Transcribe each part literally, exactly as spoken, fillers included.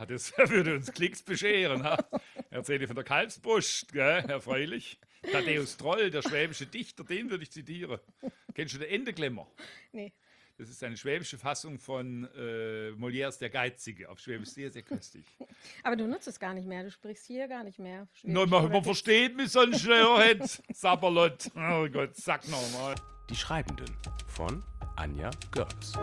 Das würde uns Klicks bescheren. Ha? Erzähle von der Kalbsbrust, gell, erfreulich. Thaddäus Troll, der schwäbische Dichter, den würde ich zitieren. Kennst du den Endeklemmer? Nee. Das ist eine schwäbische Fassung von äh, Molières Der Geizige. Auf Schwäbisch sehr, sehr köstlich. Aber du nutzt es gar nicht mehr. Du sprichst hier gar nicht mehr No, Schwäbisch. man, Oder man geht's? versteht mich sonst schnell, Sabberlot. Oh Gott, sag nochmal. Die Schreibenden von Anja Görz.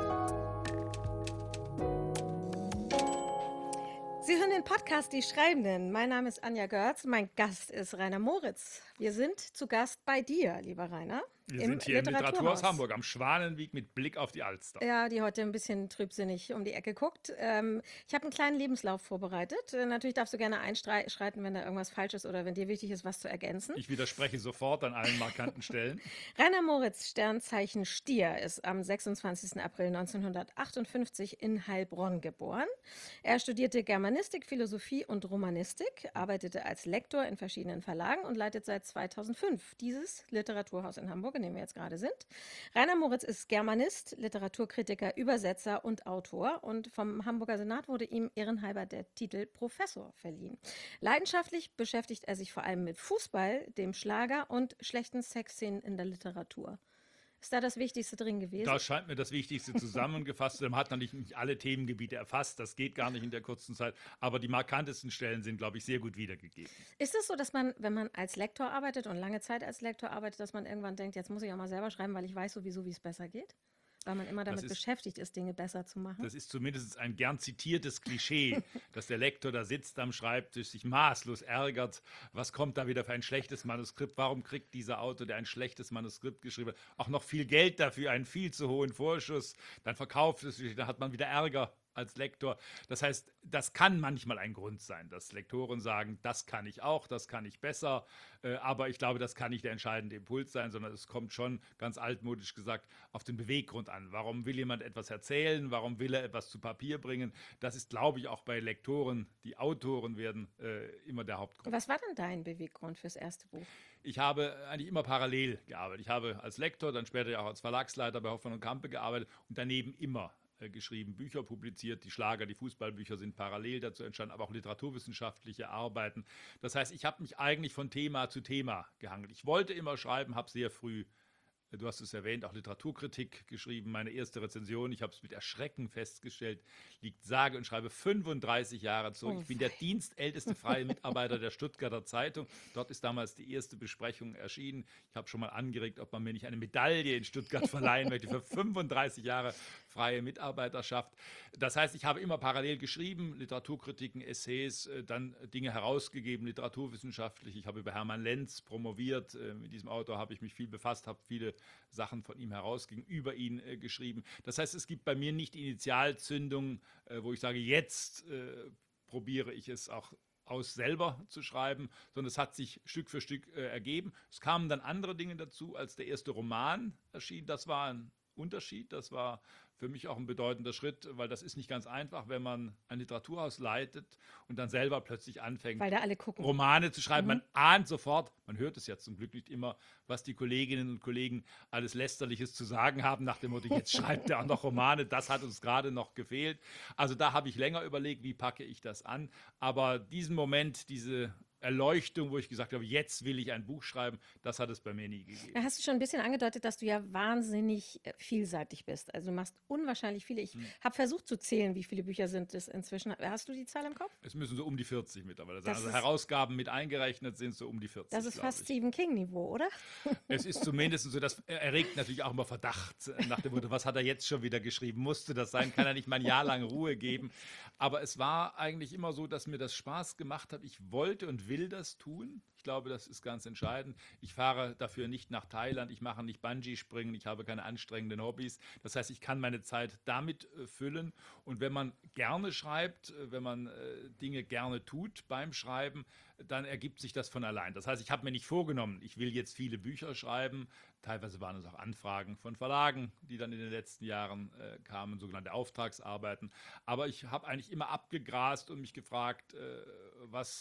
Sie hören den Podcast Die Schreibenden. Mein Name ist Anja Görz. Mein Gast ist Rainer Moritz. Wir sind zu Gast bei dir, lieber Rainer. Wir im sind hier im Literaturhaus Literaturhaus Hamburg am Schwanenweg mit Blick auf die Alster. Ja, die heute ein bisschen trübsinnig um die Ecke guckt. Ähm, ich habe einen kleinen Lebenslauf vorbereitet. Äh, natürlich darfst du gerne einschreiten, wenn da irgendwas falsch ist oder wenn dir wichtig ist, was zu ergänzen. Ich widerspreche sofort an allen markanten Stellen. Rainer Moritz, Sternzeichen Stier, ist am sechsundzwanzigsten April neunzehnhundertachtundfünfzig in Heilbronn geboren. Er studierte Germanistik, Philosophie und Romanistik, arbeitete als Lektor in verschiedenen Verlagen und leitet seit zweitausendfünf dieses Literaturhaus in Hamburg, in dem wir jetzt gerade sind. Rainer Moritz ist Germanist, Literaturkritiker, Übersetzer und Autor und vom Hamburger Senat wurde ihm ehrenhalber der Titel Professor verliehen. Leidenschaftlich beschäftigt er sich vor allem mit Fußball, dem Schlager und schlechten Sexszenen in der Literatur. Ist da das Wichtigste drin gewesen? Da scheint mir das Wichtigste zusammengefasst zu haben. Man hat natürlich nicht alle Themengebiete erfasst. Das geht gar nicht in der kurzen Zeit. Aber die markantesten Stellen sind, glaube ich, sehr gut wiedergegeben. Ist es so, dass man, wenn man als Lektor arbeitet und lange Zeit als Lektor arbeitet, dass man irgendwann denkt, jetzt muss ich auch mal selber schreiben, weil ich weiß sowieso, wie es besser geht? Weil man immer damit ist, beschäftigt ist, Dinge besser zu machen? Das ist zumindest ein gern zitiertes Klischee, dass der Lektor da sitzt am Schreibtisch, sich maßlos ärgert. Was kommt da wieder für ein schlechtes Manuskript? Warum kriegt dieser Autor, der ein schlechtes Manuskript geschrieben hat, auch noch viel Geld dafür, einen viel zu hohen Vorschuss? Dann verkauft es sich, dann hat man wieder Ärger als Lektor. Das heißt, das kann manchmal ein Grund sein, dass Lektoren sagen, das kann ich auch, das kann ich besser, äh, aber ich glaube, das kann nicht der entscheidende Impuls sein, sondern es kommt schon, ganz altmodisch gesagt, auf den Beweggrund an. Warum will jemand etwas erzählen? Warum will er etwas zu Papier bringen? Das ist, glaube ich, auch bei Lektoren, die Autoren werden äh, immer der Hauptgrund. Was war denn dein Beweggrund fürs erste Buch? Ich habe eigentlich immer parallel gearbeitet. Ich habe als Lektor, dann später ja auch als Verlagsleiter bei Hoffmann und Campe gearbeitet und daneben immer geschrieben, Bücher publiziert, die Schlager, die Fußballbücher sind parallel dazu entstanden, aber auch literaturwissenschaftliche Arbeiten. Das heißt, ich habe mich eigentlich von Thema zu Thema gehangelt. Ich wollte immer schreiben, habe sehr früh, du hast es erwähnt, auch Literaturkritik geschrieben. Meine erste Rezension, ich habe es mit Erschrecken festgestellt, liegt sage und schreibe fünfunddreißig Jahre zurück. Oh, ich bin der dienstälteste freie Mitarbeiter der Stuttgarter Zeitung. Dort ist damals die erste Besprechung erschienen. Ich habe schon mal angeregt, ob man mir nicht eine Medaille in Stuttgart verleihen möchte für fünfunddreißig Jahre freie Mitarbeiterschaft. Das heißt, ich habe immer parallel geschrieben, Literaturkritiken, Essays, dann Dinge herausgegeben, literaturwissenschaftlich. Ich habe über Hermann Lenz promoviert. Mit diesem Autor habe ich mich viel befasst, habe viele Sachen von ihm herausgegeben, über ihn äh, geschrieben. Das heißt, es gibt bei mir nicht die Initialzündung, äh, wo ich sage, jetzt äh, probiere ich es auch aus selber zu schreiben, sondern es hat sich Stück für Stück äh, ergeben. Es kamen dann andere Dinge dazu, als der erste Roman erschien. Das war ein Unterschied, das war für mich auch ein bedeutender Schritt, weil das ist nicht ganz einfach, wenn man ein Literaturhaus leitet und dann selber plötzlich anfängt, Weil da alle gucken. Romane zu schreiben. Mhm. Man ahnt sofort, man hört es ja zum Glück nicht immer, was die Kolleginnen und Kollegen alles Lästerliches zu sagen haben, nach dem Motto, jetzt schreibt er auch noch Romane, das hat uns gerade noch gefehlt. Also da habe ich länger überlegt, wie packe ich das an. Aber diesen Moment, diese Erleuchtung, wo ich gesagt habe, jetzt will ich ein Buch schreiben, das hat es bei mir nie gegeben. Da hast du schon ein bisschen angedeutet, dass du ja wahnsinnig äh, vielseitig bist. Also du machst unwahrscheinlich viele. Ich Hm. habe versucht zu zählen, wie viele Bücher sind es inzwischen. Hast du die Zahl im Kopf? Es müssen so um die vierzig mittlerweile sein. Das Also ist- Herausgaben mit eingerechnet sind so um die vierzig. Das ist glaub fast ich. Stephen King-Niveau, oder? Es ist zumindest so, das erregt natürlich auch immer Verdacht nach dem Motto, was hat er jetzt schon wieder geschrieben? Musste das sein? Kann er nicht mal ein Jahr lang Ruhe geben? Aber es war eigentlich immer so, dass mir das Spaß gemacht hat. Ich wollte und will das tun. Ich glaube, das ist ganz entscheidend. Ich fahre dafür nicht nach Thailand, ich mache nicht Bungee-Springen, ich habe keine anstrengenden Hobbys. Das heißt, ich kann meine Zeit damit äh, füllen. Und wenn man gerne schreibt, äh, wenn man äh, Dinge gerne tut beim Schreiben, dann ergibt sich das von allein. Das heißt, ich habe mir nicht vorgenommen, ich will jetzt viele Bücher schreiben. Teilweise waren es auch Anfragen von Verlagen, die dann in den letzten Jahren äh, kamen, sogenannte Auftragsarbeiten. Aber ich habe eigentlich immer abgegrast und mich gefragt, äh, was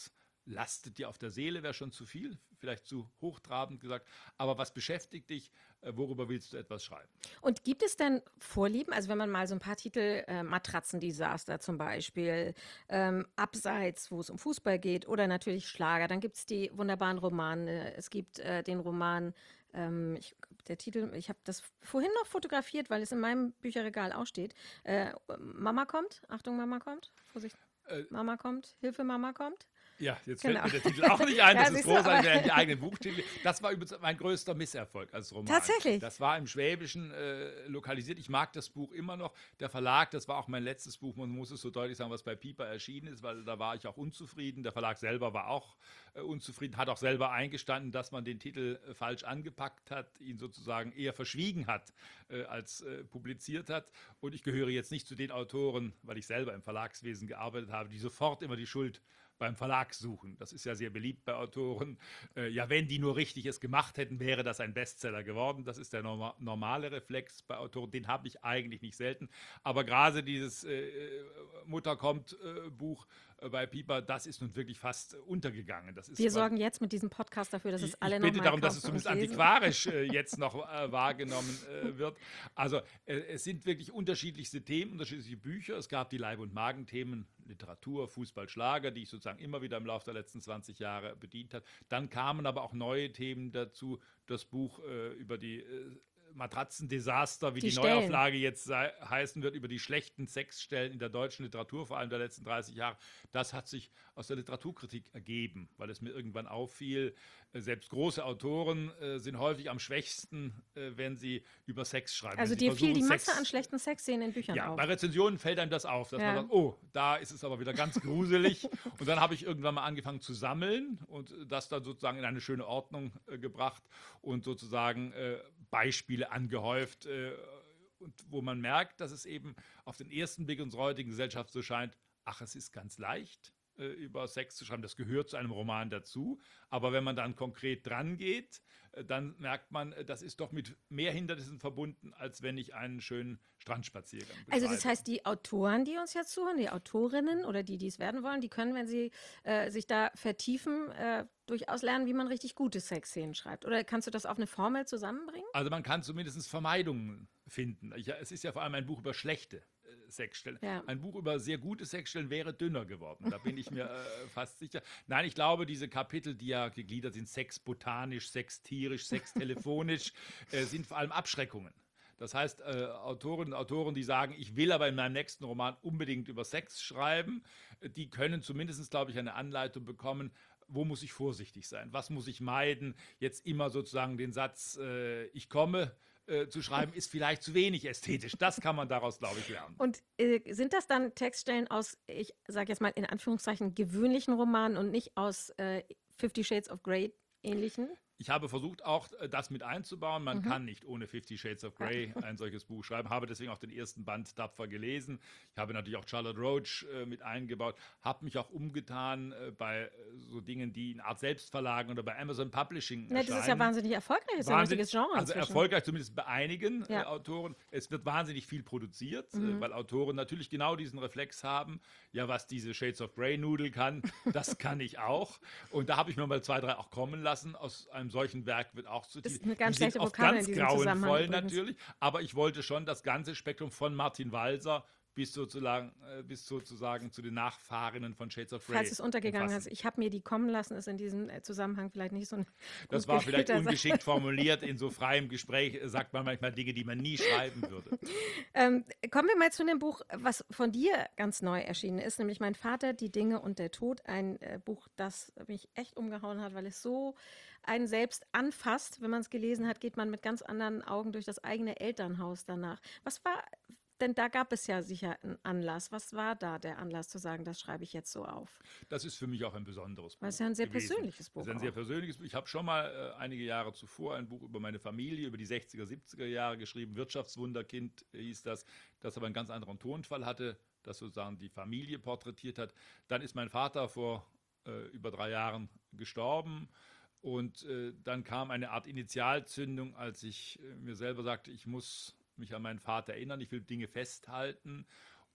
lastet dir auf der Seele, wäre schon zu viel, vielleicht zu hochtrabend gesagt. Aber was beschäftigt dich? Äh, worüber willst du etwas schreiben? Und gibt es denn Vorlieben? Also wenn man mal so ein paar Titel, äh, Matratzendesaster zum Beispiel, ähm, Abseits, wo es um Fußball geht oder natürlich Schlager, dann gibt es die wunderbaren Romane. Es gibt äh, den Roman, ähm, ich, der Titel, ich habe das vorhin noch fotografiert, weil es in meinem Bücherregal auch steht. Äh, Mama kommt, Achtung, Mama kommt, Vorsicht, Äh, Mama kommt, Hilfe, Mama kommt. Ja, jetzt Genau. fällt mir der Titel auch nicht ein. Ja, Das ist siehst du, großartig, aber- während die eigenen Buchtitel. Das war übrigens mein größter Misserfolg als Roman. Tatsächlich? Das war im Schwäbischen äh, lokalisiert. Ich mag das Buch immer noch. Der Verlag, das war auch mein letztes Buch, man muss es so deutlich sagen, was bei Piper erschienen ist, weil da war ich auch unzufrieden. Der Verlag selber war auch äh, unzufrieden, hat auch selber eingestanden, dass man den Titel äh, falsch angepackt hat, ihn sozusagen eher verschwiegen hat, äh, als äh, publiziert hat. Und ich gehöre jetzt nicht zu den Autoren, weil ich selber im Verlagswesen gearbeitet habe, die sofort immer die Schuld beim Verlag suchen. Das ist ja sehr beliebt bei Autoren. Äh, ja, wenn die nur richtig es gemacht hätten, wäre das ein Bestseller geworden. Das ist der norma normale Reflex bei Autoren. Den habe ich eigentlich nicht selten. Aber gerade dieses äh, Mutter kommt äh, Buch äh, bei Piper, das ist nun wirklich fast äh, untergegangen. Das ist Wir quasi- sorgen jetzt mit diesem Podcast dafür, dass es ich, alle ich noch bitte mal darum, dass es kaufen und zumindest lesen. antiquarisch äh, jetzt noch äh, wahrgenommen äh, wird. Also äh, es sind wirklich unterschiedlichste Themen, unterschiedliche Bücher. Es gab die Leib- und Magenthemen, Literatur, Fußball, Schlager, die ich sozusagen immer wieder im Laufe der letzten zwanzig Jahre bedient habe. Dann kamen aber auch neue Themen dazu. Das Buch äh, über die äh, Matratzendesaster, wie Die die, Stellen. Neuauflage jetzt sei, heißen wird, über die schlechten Sexstellen in der deutschen Literatur, vor allem der letzten dreißig Jahre, das hat sich aus der Literaturkritik ergeben, weil es mir irgendwann auffiel, äh, selbst große Autoren äh, sind häufig am schwächsten, äh, wenn sie über Sex schreiben. Also wenn sie dir fiel die versuchen, Masse Sex- an schlechten Sexszenen in Büchern ja, auf. bei Rezensionen fällt einem das auf, dass Ja. man sagt, oh, da ist es aber wieder ganz gruselig. Und dann habe ich irgendwann mal angefangen zu sammeln und das dann sozusagen in eine schöne Ordnung äh, gebracht und sozusagen äh, Beispiele angehäuft, äh, und wo man merkt, dass es eben auf den ersten Blick unserer heutigen Gesellschaft so scheint, ach, es ist ganz leicht, äh, über Sex zu schreiben, das gehört zu einem Roman dazu. Aber wenn man dann konkret dran geht, äh, dann merkt man, äh, das ist doch mit mehr Hindernissen verbunden, als wenn ich einen schönen Strandspaziergang beschreibe. Also das heißt, die Autoren, die uns jetzt zuhören, die Autorinnen oder die, die es werden wollen, die können, wenn sie äh, sich da vertiefen, äh, durchaus lernen, wie man richtig gute Sexszenen schreibt. Oder kannst du das auf eine Formel zusammenbringen? Also man kann zumindest Vermeidungen finden. Ich, es ist ja vor allem ein Buch über schlechte äh, Sexstellen. Ja. Ein Buch über sehr gute Sexstellen wäre dünner geworden. Da bin ich mir äh, fast sicher. Nein, ich glaube, diese Kapitel, die ja gegliedert sind, Sex botanisch, Sex tierisch, Sex telefonisch, äh, sind vor allem Abschreckungen. Das heißt, äh, Autorinnen und Autoren, die sagen, ich will aber in meinem nächsten Roman unbedingt über Sex schreiben, äh, die können zumindest, glaube ich, eine Anleitung bekommen, wo muss ich vorsichtig sein, was muss ich meiden. Jetzt immer sozusagen den Satz, äh, ich komme, äh, zu schreiben, ist vielleicht zu wenig ästhetisch. Das kann man daraus, glaube ich, lernen. Und äh, sind das dann Textstellen aus, ich sage jetzt mal in Anführungszeichen, gewöhnlichen Romanen und nicht aus äh, Fifty Shades of Grey ähnlichen? Ich habe versucht, auch äh, das mit einzubauen. Man kann nicht ohne Fifty Shades of Grey ein solches Buch schreiben. Habe deswegen auch den ersten Band tapfer gelesen. Ich habe natürlich auch Charlotte Roach äh, mit eingebaut. Habe mich auch umgetan äh, bei äh, so Dingen, die in Art Selbstverlagen oder bei Amazon Publishing Ne, das ist ja erscheinen. wahnsinnig erfolgreich, das ist ja ein Wahnsinnig- richtiges Genre Also inzwischen. erfolgreich zumindest bei einigen Ja. äh, Autoren. Es wird wahnsinnig viel produziert, Mhm. äh, weil Autoren natürlich genau diesen Reflex haben. Ja, was diese Shades of Grey Nudel kann, das kann ich auch. Und da habe ich mir mal zwei, drei auch kommen lassen. Aus einem solchen Werk wird auch zu Das viel. ist eine ganz Die sind schlechte oft Vokabel ganz in diesem Zusammenhang grauenvoll übrigens. natürlich. Aber ich wollte schon das ganze Spektrum von Martin Walser bis sozusagen, äh, bis sozusagen zu den Nachfahrinnen von Shades of Grey. Falls es untergegangen umfassen. ist, ich habe mir die kommen lassen, ist in diesem äh, Zusammenhang vielleicht nicht so ein Das gut war vielleicht gewählter Satz. ungeschickt formuliert. In so freiem Gespräch äh, sagt man manchmal Dinge, die man nie schreiben würde. Ähm, kommen wir mal zu einem Buch, was von dir ganz neu erschienen ist, nämlich Mein Vater, die Dinge und der Tod. Ein äh, Buch, das mich echt umgehauen hat, weil es so einen selbst anfasst. Wenn man es gelesen hat, geht man mit ganz anderen Augen durch das eigene Elternhaus danach. Was war, denn da gab es ja sicher einen Anlass. Was war da der Anlass zu sagen, das schreibe ich jetzt so auf? Das ist für mich auch ein besonderes Buch. Weil es ja ein sehr gewesen. persönliches Buch Das ist ein sehr auch. persönliches Buch. Ich habe schon mal äh, einige Jahre zuvor ein Buch über meine Familie, über die sechziger, siebziger Jahre geschrieben. Wirtschaftswunderkind äh, hieß das, das aber einen ganz anderen Tonfall hatte, das sozusagen die Familie porträtiert hat. Dann ist mein Vater vor äh, über drei Jahren gestorben. Und äh, dann kam eine Art Initialzündung, als ich äh, mir selber sagte, ich muss mich an meinen Vater erinnern, ich will Dinge festhalten.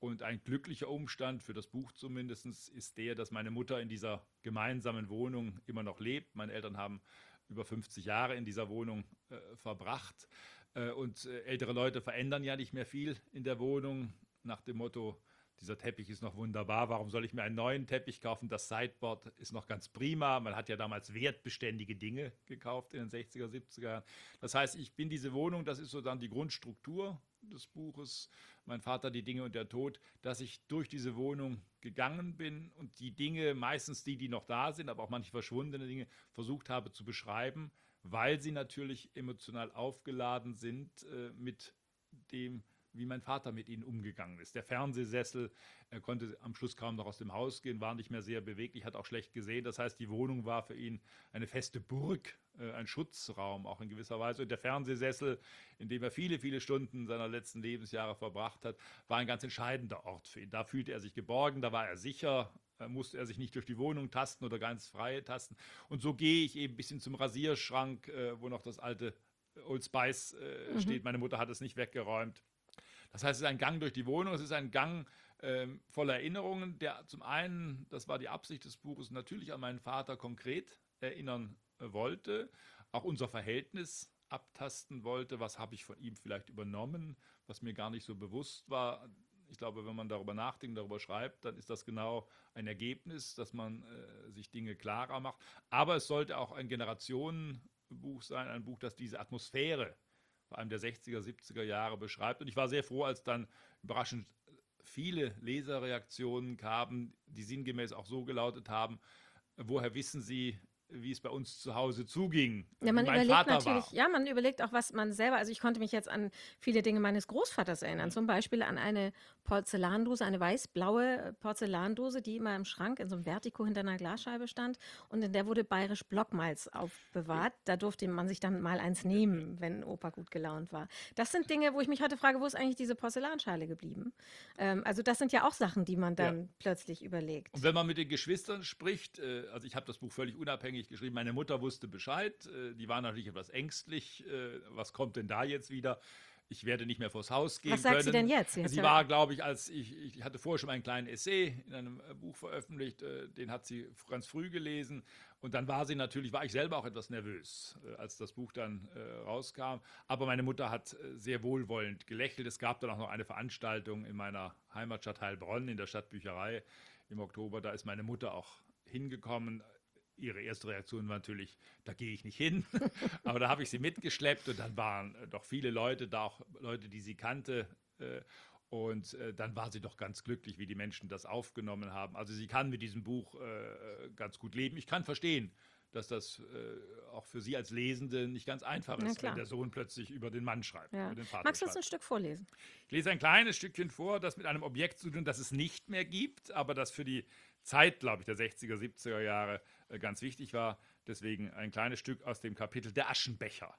Und ein glücklicher Umstand, für das Buch zumindest, ist der, dass meine Mutter in dieser gemeinsamen Wohnung immer noch lebt. Meine Eltern haben über fünfzig Jahre in dieser Wohnung äh, verbracht. Äh, und äh, ältere Leute verändern ja nicht mehr viel in der Wohnung. Nach dem Motto, dieser Teppich ist noch wunderbar, warum soll ich mir einen neuen Teppich kaufen? Das Sideboard ist noch ganz prima. Man hat ja damals wertbeständige Dinge gekauft in den sechziger, siebziger Jahren. Das heißt, ich bin diese Wohnung, das ist so dann die Grundstruktur des Buches, mein Vater, die Dinge und der Tod, dass ich durch diese Wohnung gegangen bin und die Dinge, meistens die, die noch da sind, aber auch manche verschwundene Dinge, versucht habe zu beschreiben, weil sie natürlich emotional aufgeladen sind äh, mit dem, wie mein Vater mit ihnen umgegangen ist. Der Fernsehsessel, er konnte am Schluss kaum noch aus dem Haus gehen, war nicht mehr sehr beweglich, hat auch schlecht gesehen. Das heißt, die Wohnung war für ihn eine feste Burg, äh, ein Schutzraum auch in gewisser Weise. Und der Fernsehsessel, in dem er viele, viele Stunden seiner letzten Lebensjahre verbracht hat, war ein ganz entscheidender Ort für ihn. Da fühlte er sich geborgen, da war er sicher, äh, musste er sich nicht durch die Wohnung tasten oder ganz freie tasten. Und so gehe ich eben bis hin zum Rasierschrank, äh, wo noch das alte Old Spice äh, Mhm. steht. Meine Mutter hat es nicht weggeräumt. Das heißt, es ist ein Gang durch die Wohnung, es ist ein Gang ähm, voller Erinnerungen, der zum einen, das war die Absicht des Buches, natürlich an meinen Vater konkret erinnern äh, wollte, auch unser Verhältnis abtasten wollte, was habe ich von ihm vielleicht übernommen, was mir gar nicht so bewusst war. Ich glaube, wenn man darüber nachdenkt, darüber schreibt, dann ist das genau ein Ergebnis, dass man äh, sich Dinge klarer macht. Aber es sollte auch ein Generationenbuch sein, ein Buch, das diese Atmosphäre vor allem der sechziger, siebziger Jahre beschreibt. Und ich war sehr froh, als dann überraschend viele Leserreaktionen kamen, die sinngemäß auch so gelautet haben: Woher wissen Sie, wie es bei uns zu Hause zuging, Ja, wie man mein überlegt Vater natürlich, war? ja, man überlegt auch, was man selber, also ich konnte mich jetzt an viele Dinge meines Großvaters erinnern, Mhm. zum Beispiel an eine Porzellandose, eine weiß-blaue Porzellandose, die immer im Schrank in so einem Vertiko hinter einer Glasscheibe stand und in der wurde bayerisch Blockmalz aufbewahrt. Da durfte man sich dann mal eins nehmen, wenn Opa gut gelaunt war. Das sind Dinge, wo ich mich heute frage, wo ist eigentlich diese Porzellanschale geblieben? Ähm, also das sind ja auch Sachen, die man Ja. dann plötzlich Und überlegt. wenn man mit den Geschwistern spricht, äh, also ich habe das Buch völlig unabhängig geschrieben, meine Mutter wusste Bescheid, äh, die war natürlich etwas ängstlich, äh, was kommt denn da jetzt wieder? Ich werde nicht mehr vors Haus gehen Was sagt sie denn können. jetzt? Sie hat Sie ja, war, glaube ich, als ich, ich hatte vorher schon einen kleinen Essay in einem äh, Buch veröffentlicht, äh, den hat sie f- ganz früh gelesen. Und dann war sie natürlich, war ich selber auch etwas nervös, äh, als das Buch dann äh, rauskam. Aber meine Mutter hat äh, sehr wohlwollend gelächelt. Es gab dann auch noch eine Veranstaltung in meiner Heimatstadt Heilbronn in der Stadtbücherei im Oktober. Da ist meine Mutter auch hingekommen. Ihre erste Reaktion war natürlich, da gehe ich nicht hin. Aber da habe ich sie mitgeschleppt und dann waren äh, doch viele Leute da, auch Leute, die sie kannte. Äh, und äh, dann war sie doch ganz glücklich, wie die Menschen das aufgenommen haben. Also sie kann mit diesem Buch äh, ganz gut leben. Ich kann verstehen, dass das äh, auch für sie als Lesende nicht ganz einfach na ist, wenn klar. der Sohn plötzlich über den Mann schreibt, Ja. über den Vater Magst du uns ein schreibt. Stück vorlesen? Ich lese ein kleines Stückchen vor, das mit einem Objekt zu tun, das es nicht mehr gibt, aber das für die Zeit, glaube ich, der sechziger, siebziger Jahre äh, ganz wichtig war. Deswegen ein kleines Stück aus dem Kapitel Der Aschenbecher.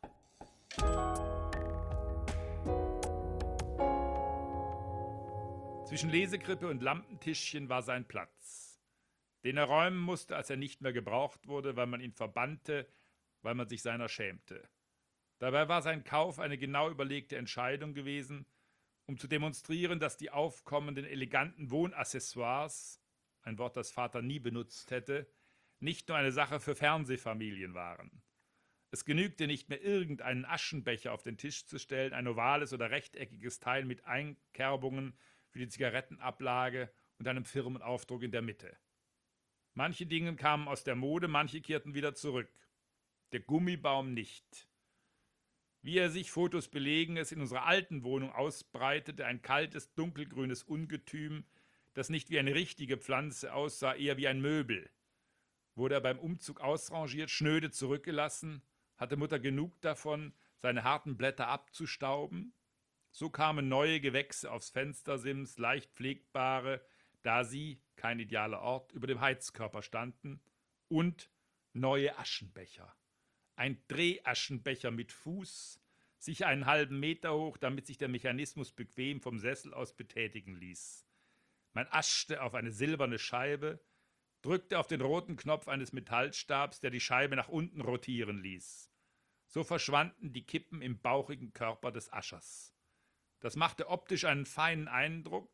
Zwischen Lesekrippe und Lampentischchen war sein Platz, den er räumen musste, als er nicht mehr gebraucht wurde, weil man ihn verbannte, weil man sich seiner schämte. Dabei war sein Kauf eine genau überlegte Entscheidung gewesen, um zu demonstrieren, dass die aufkommenden eleganten Wohnaccessoires, ein Wort, das Vater nie benutzt hätte, nicht nur eine Sache für Fernsehfamilien waren. Es genügte nicht mehr, irgendeinen Aschenbecher auf den Tisch zu stellen, ein ovales oder rechteckiges Teil mit Einkerbungen für die Zigarettenablage und einem Firmenaufdruck in der Mitte. Manche Dinge kamen aus der Mode, manche kehrten wieder zurück. Der Gummibaum nicht. Wie er sich, Fotos belegen es, in unserer alten Wohnung ausbreitete, ein kaltes, dunkelgrünes Ungetüm, das nicht wie eine richtige Pflanze aussah, eher wie ein Möbel. Wurde er beim Umzug ausrangiert, schnöde zurückgelassen, hatte Mutter genug davon, seine harten Blätter abzustauben? So kamen neue Gewächse aufs Fenstersims, leicht pflegbare, da sie, kein idealer Ort, über dem Heizkörper standen, und neue Aschenbecher. Ein Drehaschenbecher mit Fuß, sicher einen halben Meter hoch, damit sich der Mechanismus bequem vom Sessel aus betätigen ließ. Man aschte auf eine silberne Scheibe, drückte auf den roten Knopf eines Metallstabs, der die Scheibe nach unten rotieren ließ. So verschwanden die Kippen im bauchigen Körper des Aschers. Das machte optisch einen feinen Eindruck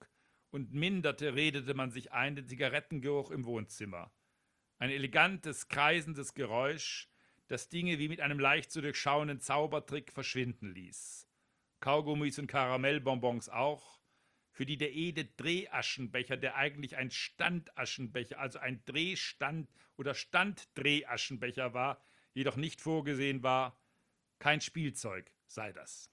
und minderte, redete man sich ein, den Zigarettengeruch im Wohnzimmer. Ein elegantes, kreisendes Geräusch, das Dinge wie mit einem leicht zu durchschauenden Zaubertrick verschwinden ließ. Kaugummis und Karamellbonbons auch, für die der Ede Drehaschenbecher, der eigentlich ein Standaschenbecher, also ein Drehstand- oder Standdrehaschenbecher war, jedoch nicht vorgesehen war. Kein Spielzeug sei das.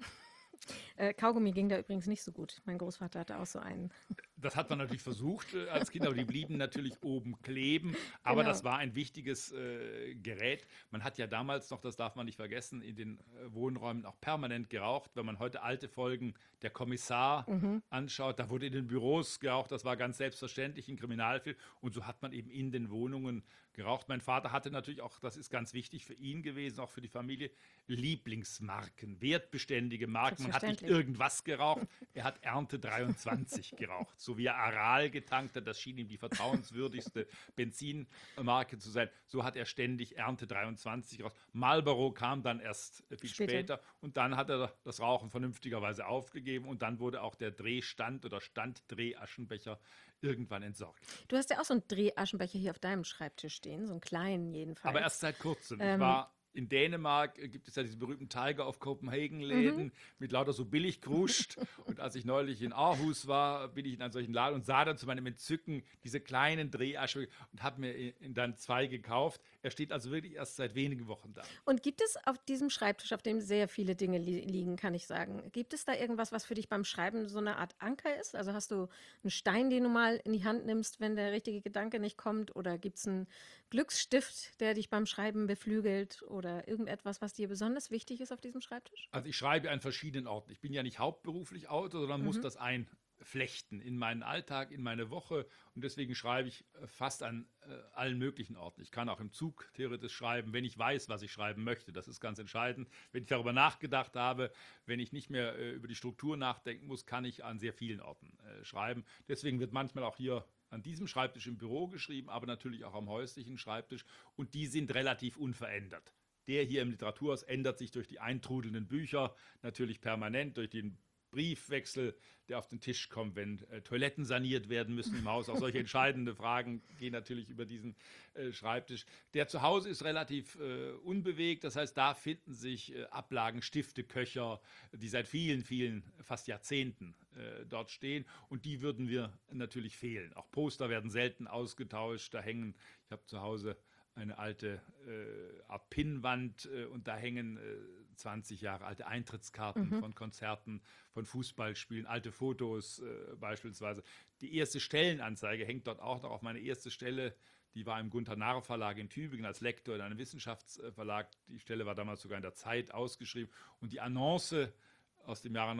Äh, Kaugummi ging da übrigens nicht so gut. Mein Großvater hatte auch so einen. Das hat man natürlich versucht äh, als Kind, aber die blieben natürlich oben kleben. Aber Genau. das war ein wichtiges äh, Gerät. Man hat ja damals noch, das darf man nicht vergessen, in den äh, Wohnräumen auch permanent geraucht. Wenn man heute alte Folgen der Kommissar Mhm. anschaut, da wurde in den Büros geraucht, das war ganz selbstverständlich in Kriminalfilmen. Und so hat man eben in den Wohnungen geraucht. Mein Vater hatte natürlich auch, das ist ganz wichtig für ihn gewesen, auch für die Familie, Lieblingsmarken, wertbeständige Marken. Man hat nicht Selbstverständlich. irgendwas geraucht, er hat Ernte dreiundzwanzig geraucht. So wie er Aral getankt hat, das schien ihm die vertrauenswürdigste Benzinmarke zu sein. So hat er ständig Ernte dreiundzwanzig geraucht. Marlboro kam dann erst äh, viel Später. später und dann hat er das Rauchen vernünftigerweise aufgegeben und dann wurde auch der Drehstand oder Standdrehaschenbecher irgendwann entsorgt. Du hast ja auch so einen Drehaschenbecher hier auf deinem Schreibtisch stehen, so einen kleinen jedenfalls. Aber erst seit kurzem. Ich Ähm, war in Dänemark, äh, gibt es ja diese berühmten Tiger of Copenhagen-Läden mit lauter so Billigkruscht. Und als ich neulich in Aarhus war, bin ich in einen solchen Laden und sah dann zu meinem Entzücken diese kleinen Drehaschenbecher und habe mir i- dann zwei gekauft. Er steht also wirklich erst seit wenigen Wochen da. Und gibt es auf diesem Schreibtisch, auf dem sehr viele Dinge li liegen, kann ich sagen, gibt es da irgendwas, was für dich beim Schreiben so eine Art Anker ist? Also hast du einen Stein, den du mal in die Hand nimmst, wenn der richtige Gedanke nicht kommt? Oder gibt es einen Glücksstift, der dich beim Schreiben beflügelt? Oder irgendetwas, was dir besonders wichtig ist auf diesem Schreibtisch? Also ich schreibe an verschiedenen Orten. Ich bin ja nicht hauptberuflich Autor, sondern muss Mhm. das einflechten in meinen Alltag, in meine Woche. Und deswegen schreibe ich äh, fast an äh, allen möglichen Orten. Ich kann auch im Zug theoretisch schreiben, wenn ich weiß, was ich schreiben möchte. Das ist ganz entscheidend. Wenn ich darüber nachgedacht habe, wenn ich nicht mehr äh, über die Struktur nachdenken muss, kann ich an sehr vielen Orten äh, schreiben. Deswegen wird manchmal auch hier an diesem Schreibtisch im Büro geschrieben, aber natürlich auch am häuslichen Schreibtisch. Und die sind relativ unverändert. Der hier im Literaturhaus ändert sich durch die eintrudelnden Bücher natürlich permanent, durch den Briefwechsel, der auf den Tisch kommt, wenn äh, Toiletten saniert werden müssen im Haus. Auch solche entscheidende Fragen gehen natürlich über diesen äh, Schreibtisch. Der zu Hause ist relativ äh, unbewegt, das heißt, da finden sich äh, Ablagen, Stifte, Köcher, die seit vielen, vielen, fast Jahrzehnten äh, dort stehen und die würden wir natürlich fehlen. Auch Poster werden selten ausgetauscht, da hängen, ich habe zu Hause eine alte äh, Art Pinnwand äh, und da hängen äh, zwanzig Jahre alte Eintrittskarten Mhm. von Konzerten, von Fußballspielen, alte Fotos äh, beispielsweise. Die erste Stellenanzeige hängt dort auch noch auf. Meine erste Stelle, die war im Gunther Narr Verlag in Tübingen als Lektor in einem Wissenschaftsverlag. Die Stelle war damals sogar in der Zeit ausgeschrieben und die Annonce aus dem Jahre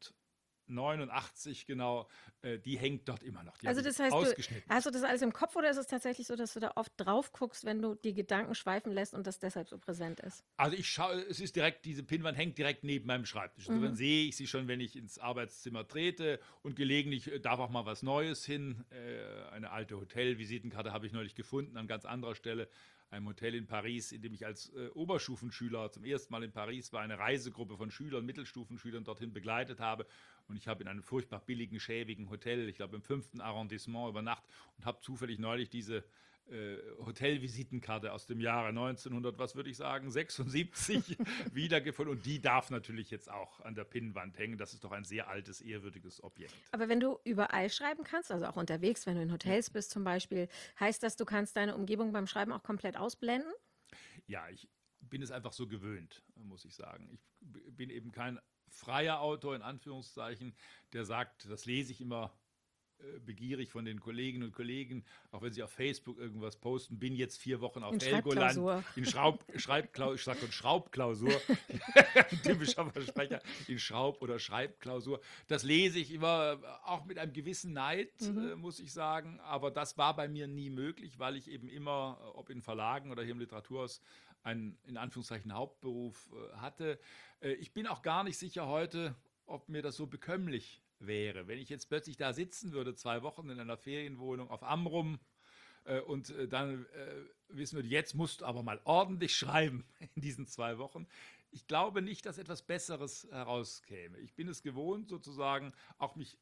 neunzehnhundertneunundachtzig genau, äh, die hängt dort immer noch. Die Also habe ich das heißt, du, ausgeschnitten. hast du das alles im Kopf oder ist es tatsächlich so, dass du da oft drauf guckst, wenn du die Gedanken schweifen lässt und das deshalb so präsent ist? Also ich schaue, es ist direkt, diese Pinnwand hängt direkt neben meinem Schreibtisch. Also Mhm. dann sehe ich sie schon, wenn ich ins Arbeitszimmer trete und gelegentlich äh, darf auch mal was Neues hin. Äh, eine alte Hotelvisitenkarte habe ich neulich gefunden an ganz anderer Stelle. Einem Hotel in Paris, in dem ich als äh, Oberstufenschüler zum ersten Mal in Paris war, eine Reisegruppe von Schülern, Mittelstufenschülern dorthin begleitet habe. Und ich habe in einem furchtbar billigen, schäbigen Hotel, ich glaube im fünften Arrondissement, übernachtet und habe zufällig neulich diese äh, Hotelvisitenkarte aus dem Jahre neunzehnhundert, was würde ich sagen, sechsundsiebzig wiedergefunden. Und die darf natürlich jetzt auch an der Pinnwand hängen. Das ist doch ein sehr altes, ehrwürdiges Objekt. Aber wenn du überall schreiben kannst, also auch unterwegs, wenn du in Hotels bist zum Beispiel, heißt das, du kannst deine Umgebung beim Schreiben auch komplett ausblenden? Ja, ich bin es einfach so gewöhnt, muss ich sagen. Ich b- bin eben kein freier Autor in Anführungszeichen, der sagt, das lese ich immer äh, begierig von den Kolleginnen und Kollegen, auch wenn sie auf Facebook irgendwas posten, bin jetzt vier Wochen auf In Helgoland, Schreibklausur. in Schraub, Schreibklausur, ich sag schon Schraubklausur, typischer Versprecher, in Schraub- oder Schreibklausur. Das lese ich immer äh, auch mit einem gewissen Neid, Mhm. äh, muss ich sagen, aber das war bei mir nie möglich, weil ich eben immer, äh, ob in Verlagen oder hier im Literaturhaus, einen in Anführungszeichen Hauptberuf äh, hatte. Äh, ich bin auch gar nicht sicher heute, ob mir das so bekömmlich wäre. Wenn ich jetzt plötzlich da sitzen würde, zwei Wochen in einer Ferienwohnung auf Amrum äh, und äh, dann äh, wissen würde, jetzt musst du aber mal ordentlich schreiben in diesen zwei Wochen. Ich glaube nicht, dass etwas Besseres herauskäme. Ich bin es gewohnt, sozusagen auch mich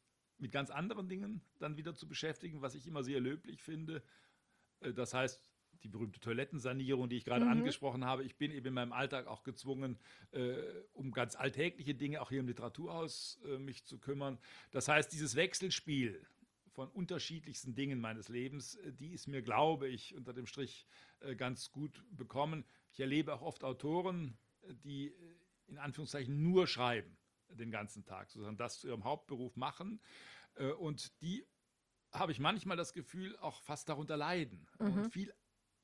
mit ganz anderen Dingen dann wieder zu beschäftigen, was ich immer sehr löblich finde. Äh, Das heißt, die berühmte Toilettensanierung, die ich gerade Mhm. angesprochen habe. Ich bin eben in meinem Alltag auch gezwungen, äh, um ganz alltägliche Dinge, auch hier im Literaturhaus, äh, mich zu kümmern. Das heißt, dieses Wechselspiel von unterschiedlichsten Dingen meines Lebens, äh, die ist mir, glaube ich, unter dem Strich äh, ganz gut bekommen. Ich erlebe auch oft Autoren, äh, die äh, in Anführungszeichen nur schreiben den ganzen Tag, sozusagen das zu ihrem Hauptberuf machen. Äh, und die habe ich manchmal das Gefühl, auch fast darunter leiden und Mhm. viel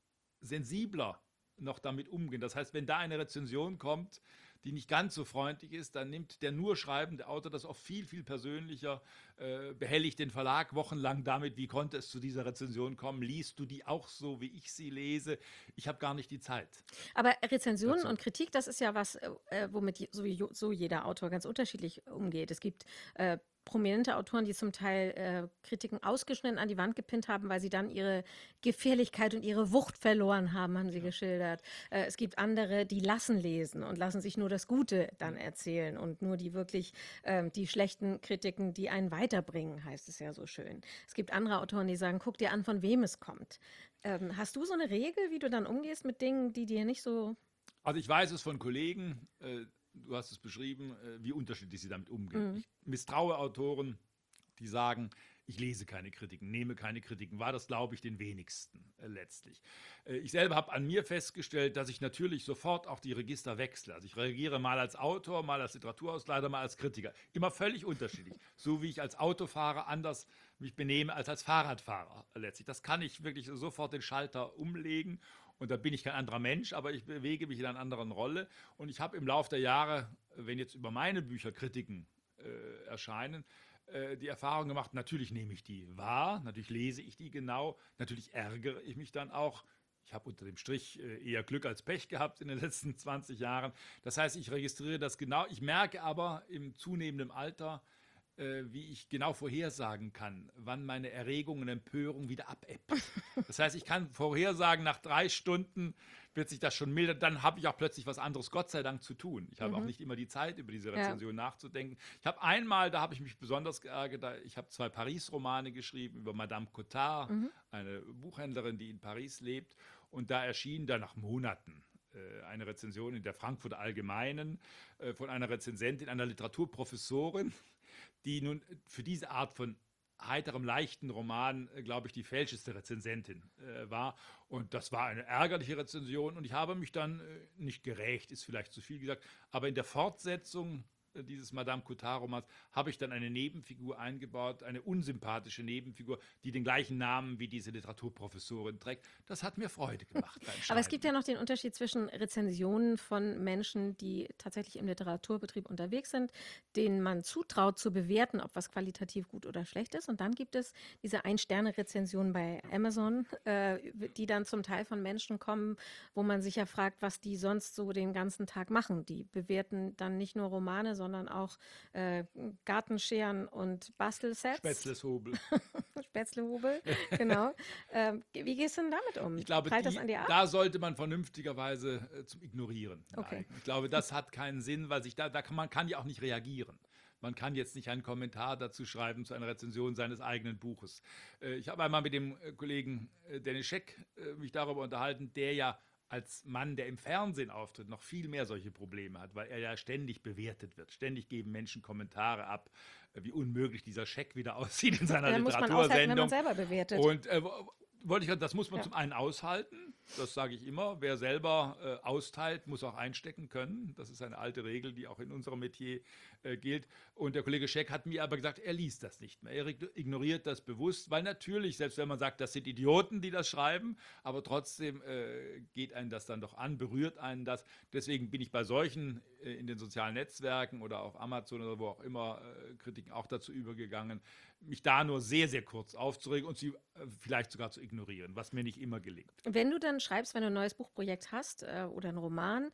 sensibler noch damit umgehen. Das heißt, wenn da eine Rezension kommt, die nicht ganz so freundlich ist, dann nimmt der nur schreibende Autor das oft viel, viel persönlicher, äh, behelligt den Verlag wochenlang damit, wie konnte es zu dieser Rezension kommen, liest du die auch so, wie ich sie lese? Ich habe gar nicht die Zeit Aber Rezensionen dazu. und Kritik, das ist ja was, äh, äh, womit je- sowieso jeder Autor ganz unterschiedlich umgeht. Es gibt äh, prominente Autoren, die zum Teil äh, Kritiken ausgeschnitten an die Wand gepinnt haben, weil sie dann ihre Gefährlichkeit und ihre Wucht verloren haben, haben sie Ja. geschildert. Äh, es gibt andere, die lassen lesen und lassen sich nur das Gute dann erzählen und nur die wirklich ähm, die schlechten Kritiken, die einen weiterbringen, heißt es ja so schön. Es gibt andere Autoren, die sagen, guck dir an, von wem es kommt. Ähm, hast du so eine Regel, wie du dann umgehst mit Dingen, die dir nicht so... Also ich weiß es von Kollegen, äh, du hast es beschrieben, äh, wie unterschiedlich sie damit umgehen. Mhm. Ich misstraue Autoren, die sagen, ich lese keine Kritiken, nehme keine Kritiken. War das, glaube ich, den wenigsten äh, letztlich. Äh, ich selber habe an mir festgestellt, dass ich natürlich sofort auch die Register wechsle. Also ich reagiere mal als Autor, mal als Literaturausleiter, mal als Kritiker. Immer völlig unterschiedlich. So wie ich als Autofahrer anders mich benehme als als Fahrradfahrer äh, letztlich. Das kann ich wirklich sofort den Schalter umlegen. Und da bin ich kein anderer Mensch, aber ich bewege mich in einer anderen Rolle. Und ich habe im Laufe der Jahre, wenn jetzt über meine Bücher Kritiken äh, erscheinen, äh, die Erfahrung gemacht, natürlich nehme ich die wahr, natürlich lese ich die genau, natürlich ärgere ich mich dann auch. Ich habe unter dem Strich äh, eher Glück als Pech gehabt in den letzten zwanzig Jahren. Das heißt, ich registriere das genau. Ich merke aber im zunehmenden Alter, äh, wie ich genau vorhersagen kann, wann meine Erregung und Empörung wieder abebbt. Das heißt, ich kann vorhersagen, nach drei Stunden wird sich das schon mildern, dann habe ich auch plötzlich was anderes, Gott sei Dank, zu tun. Ich habe auch Mhm. nicht immer die Zeit, über diese Ja. Rezension nachzudenken. Ich habe einmal, da habe ich mich besonders geärgert, da- ich habe zwei Paris-Romane geschrieben über Madame Cotard, Mhm. eine Buchhändlerin, die in Paris lebt. Und da erschien dann nach Monaten äh, eine Rezension in der Frankfurter Allgemeinen äh, von einer Rezensentin, einer Literaturprofessorin, die nun für diese Art von heiterem, leichten Roman, äh, glaube ich, die fälscheste Rezensentin äh, war. Und das war eine ärgerliche Rezension. Und ich habe mich dann äh, nicht gerächt, ist vielleicht zu viel gesagt, aber in der Fortsetzung äh, dieses Madame Cotard-Romans habe ich dann eine Nebenfigur eingebaut, eine unsympathische Nebenfigur, die den gleichen Namen wie diese Literaturprofessorin trägt. Das hat mir Freude gemacht beim Aber es gibt ja Schreiben. noch den Unterschied zwischen Rezensionen von Menschen, die tatsächlich im Literaturbetrieb unterwegs sind, denen man zutraut zu bewerten, ob was qualitativ gut oder schlecht ist. Und dann gibt es diese Ein-Sterne-Rezensionen bei Amazon, äh, die dann zum Teil von Menschen kommen, wo man sich ja fragt, was die sonst so den ganzen Tag machen. Die bewerten dann nicht nur Romane, sondern auch äh, Gartenscheren und Bastelsets. Spätzles Hobel. Spätzlehobel, genau. Ähm, wie gehst du denn damit um? Ich glaube, Prallt das die, an dir ab? da sollte man vernünftigerweise äh, zum Ignorieren Okay. neigen. Ich glaube, das hat keinen Sinn, weil sich da, da kann, man kann ja auch nicht reagieren. Man kann jetzt nicht einen Kommentar dazu schreiben, zu einer Rezension seines eigenen Buches. Äh, ich habe einmal mit dem äh, Kollegen äh, Dennis Scheck äh, mich darüber unterhalten, der ja als Mann, der im Fernsehen auftritt, noch viel mehr solche Probleme hat, weil er ja ständig bewertet wird. Ständig geben Menschen Kommentare ab, äh, wie unmöglich dieser Scheck wieder aussieht in seiner Da muss man aushalten, wenn man Literatursendung. selber bewertet. Und äh, wo- wollte ich sagen, das muss man Ja. zum einen aushalten, das sage ich immer. Wer selber äh, austeilt, muss auch einstecken können. Das ist eine alte Regel, die auch in unserem Metier äh, gilt. Und der Kollege Scheck hat mir aber gesagt, er liest das nicht mehr. Er ig- ignoriert das bewusst, weil natürlich, selbst wenn man sagt, das sind Idioten, die das schreiben, aber trotzdem äh, geht einen das dann doch an, berührt einen das. Deswegen bin ich bei solchen äh, in den sozialen Netzwerken oder auf Amazon oder wo auch immer äh, Kritiken auch dazu übergegangen, mich da nur sehr, sehr kurz aufzuregen und sie äh, vielleicht sogar zu ignorieren, was mir nicht immer gelingt. Wenn du dann schreibst, wenn du ein neues Buchprojekt hast äh, oder einen Roman,